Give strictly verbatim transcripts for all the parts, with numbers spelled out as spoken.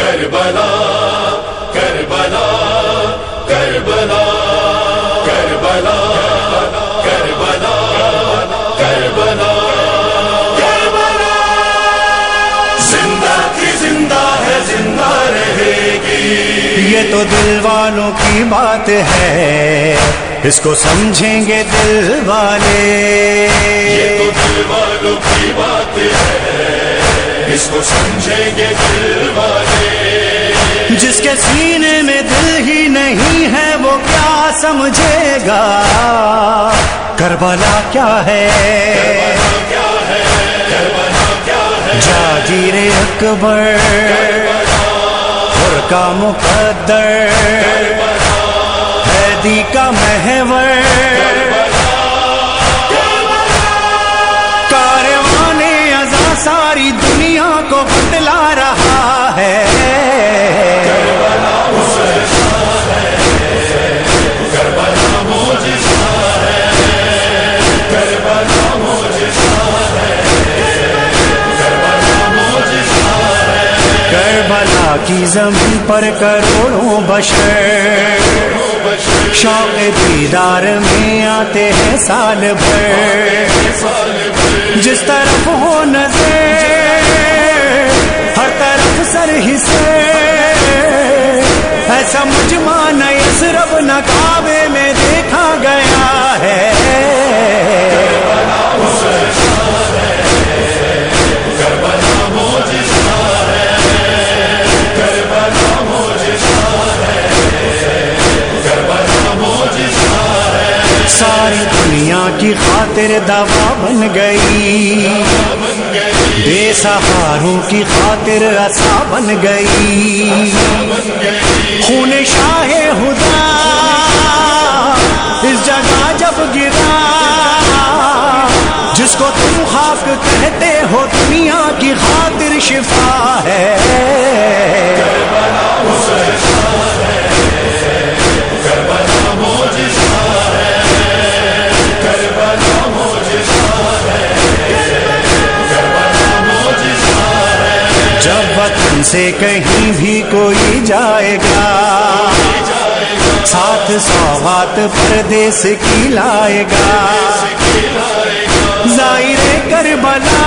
کربلا کربلا کربلا کربلا کربلا کربلا کربلا زندہ کی زندہ ہے زندہ رہے گی. یہ تو دل والوں کی بات ہے، اس کو سمجھیں گے دل والے. یہ تو دل والوں کی بات ہے، اس کو سمجھیں گے دل والے. جس کے سینے میں دل ہی نہیں ہے وہ کیا سمجھے گا کربلا کیا ہے. کربلا کیا ہے، کربلا کیا ہے. جاگیر اکبر اور کا مقدر، حیدی کا محور، کاروان ازاں ساری دنیا کو بتلا رہا ہے. کربلا کی زمین پر کروڑوں بشر شوق دیدار میں آتے ہیں سال بھر. جس طرف ہو نظر ہر طرف سر ہی سر، ایسا مجمع نہ یثرب نہ کعبے میں دیکھا گیا ہے. ساری دنیا کی خاطر دوا بن گئی، بے سہاروں کی خاطر عصا بن گئی. خون شاہ ہدا اس جگہ جب گرا، جس کو تم خاک کہتے ہو دنیا کی خاطر شفا ہے. جب وطن سے کہیں بھی کوئی جائے گا، ساتھ سوغات پردیس کی لائے گا. زائر کربلا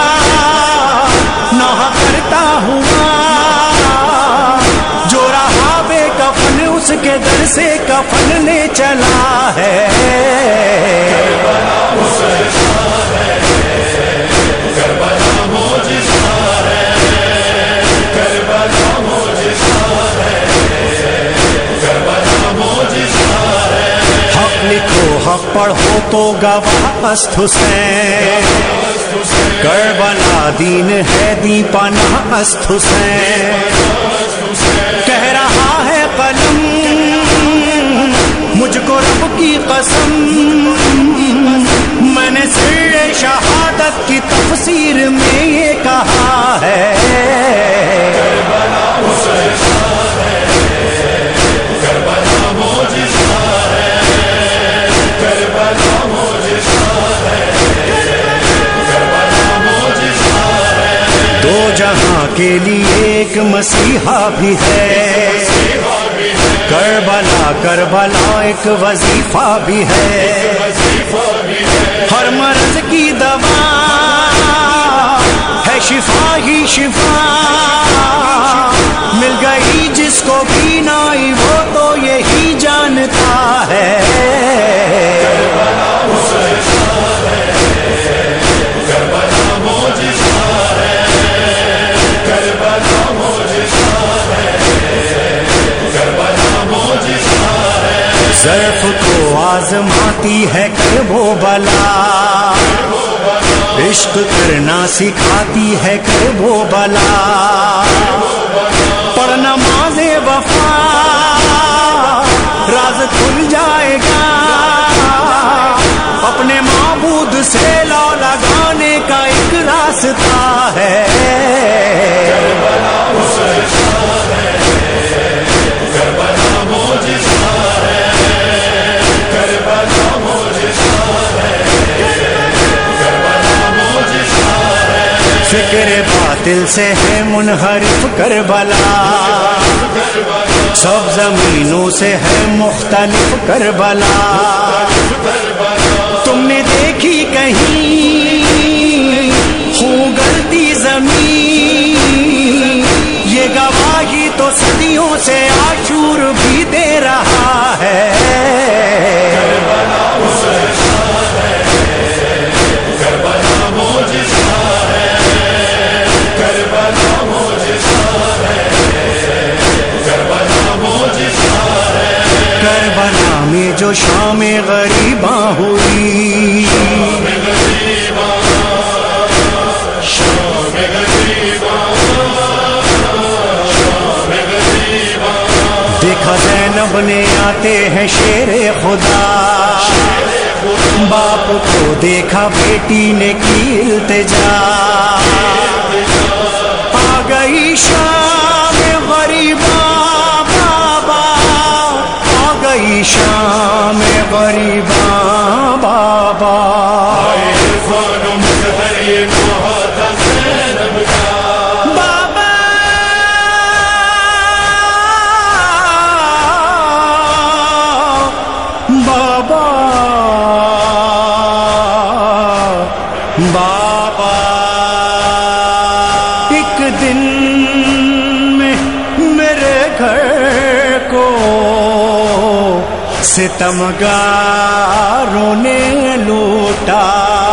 نوحہ کرتا ہوا، جو رہا بے کفن اس کے در سے کفن لے چلا ہے. لکھو حق پڑھو تو گواہ است حسین، کربلا دین ہے دی پناہ است حسین. کہہ رہا ہے قلم مجھ کو رب کی قسم، میں نے سر شہادت کی تفسیر میں یہ کہا ہے. دو جہاں کے لیے ایک مسیحا بھی ہے، کربلا کربلا ایک وظیفہ بھی ہے. ہر مرض کی دوا ہے شفا ہی شفا، مل گئی جس کو بھی نائی وہ تو یہی جانتا ہے. ظرف کو آزماتی ہے کرب و بلا، عشق کرنا سکھاتی ہے کرب و بلا. پڑھ نماز وفا راز کھل جائے گا، اپنے معبود سے لو لگانے کا ایک راستہ ہے. فکر بات دل سے ہے منحرف کربلا، سب زمینوں سے ہے مختلف کربلا، تم نے دیکھی کہیں خون گلتی زمین، یہ گواہی تو صدیوں سے عاشور بھی دے رہا ہے۔ کربلا میں جو شام غریباں ہوئی، دیکھا زینب نے آتے ہیں شیر خدا، باپ کو دیکھا بیٹی نے کی التجا، آ گئی شام غریباں بابا، آ گئی شام غریباں بابا، بابا ایک دن میں میرے گھر کو ستمگاروں نے لوٹا،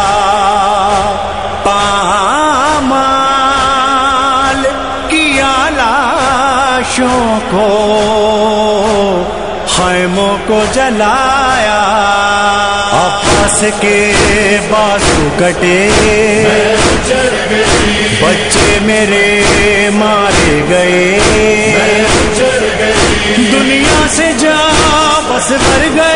پامال کیا لاشوں کو، خیموں کو جلایا، آپس کے بازو کٹے، بچے میرے مارے گئے، دنیا سے جا بس بھر گئے۔